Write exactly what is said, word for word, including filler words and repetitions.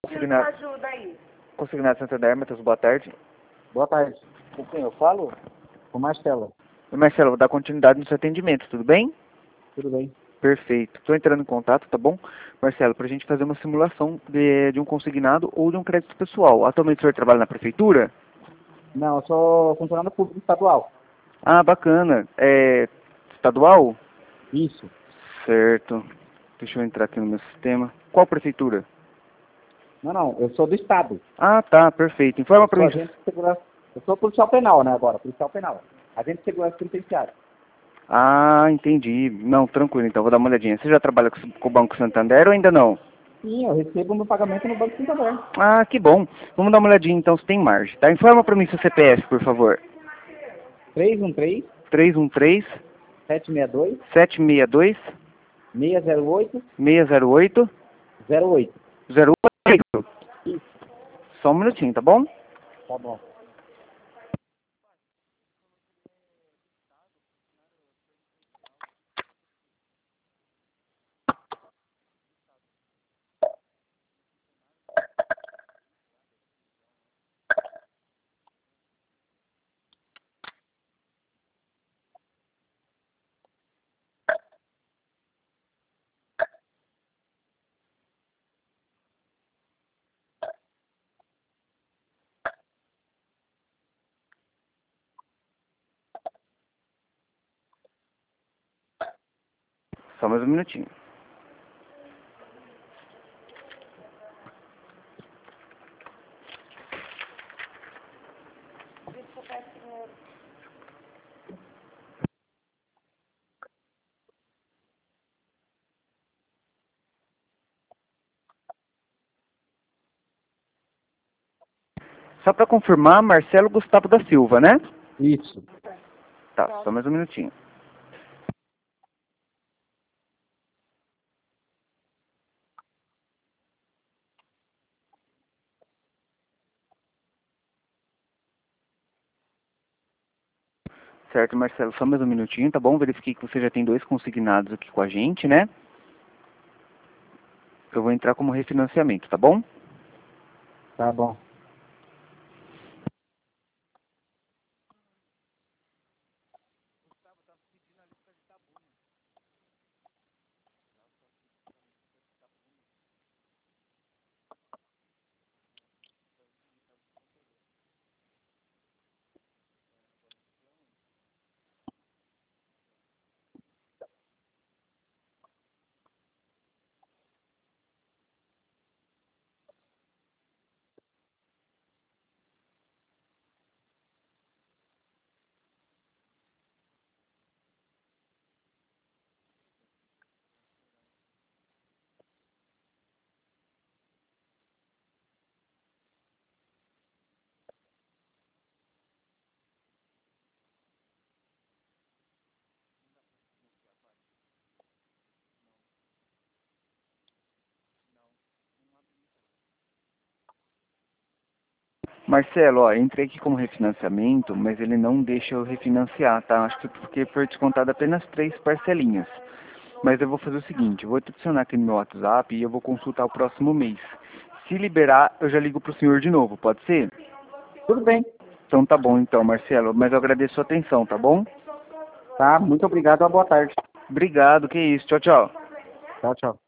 Consignado, ajuda aí. consignado Santander, Matheus, boa tarde. Boa tarde. Com quem eu falo? Com Marcelo. Oi, Marcelo, vou dar continuidade no seu atendimento, tudo bem? Tudo bem? Perfeito. Estou entrando em contato, tá bom? Marcelo, para a gente fazer uma simulação de, de um consignado ou de um crédito pessoal. Atualmente o senhor trabalha na prefeitura? Não, eu sou funcionário público estadual. Ah, bacana. É estadual? Isso. Certo. Deixa eu entrar aqui no meu sistema. Qual prefeitura? Não, não, eu sou do estado. Ah, tá, perfeito. Informa Eu para sou mim. agente de segurança. Eu sou policial penal, né, agora, policial penal. Agente de segurança penitenciária. Ah, entendi. Não, tranquilo, então vou dar uma olhadinha. Você já trabalha com, com o Banco Santander ou ainda não? Sim, eu recebo meu pagamento no Banco Santander. Ah, que bom. Vamos dar uma olhadinha então se tem margem, tá? Informa para mim seu C P F, por favor. três um três, três um três, sete seis dois, sete seis dois, seis zero oito, seis zero oito, zero oito. zero oito. Isso. Só um minutinho, tá bom? Tá bom. Só mais um minutinho. Só para confirmar, Marcelo Gustavo da Silva, né? Isso. Tá, só mais um minutinho. Certo, Marcelo, só mais um minutinho, tá bom? Verifiquei que você já tem dois consignados aqui com a gente, né? Eu vou entrar como refinanciamento, tá bom? Tá bom. Marcelo, ó, entrei aqui como refinanciamento, mas ele não deixa eu refinanciar, tá? Acho que porque foi descontado apenas três parcelinhas. Mas eu vou fazer o seguinte, eu vou te adicionar aqui no meu WhatsApp e eu vou consultar o próximo mês. Se liberar, eu já ligo pro senhor de novo, pode ser? Tudo bem. Então tá bom então, Marcelo, mas eu agradeço a sua atenção, tá bom? Tá, muito obrigado, uma boa tarde. Obrigado, que isso, tchau, tchau. Tchau, tchau.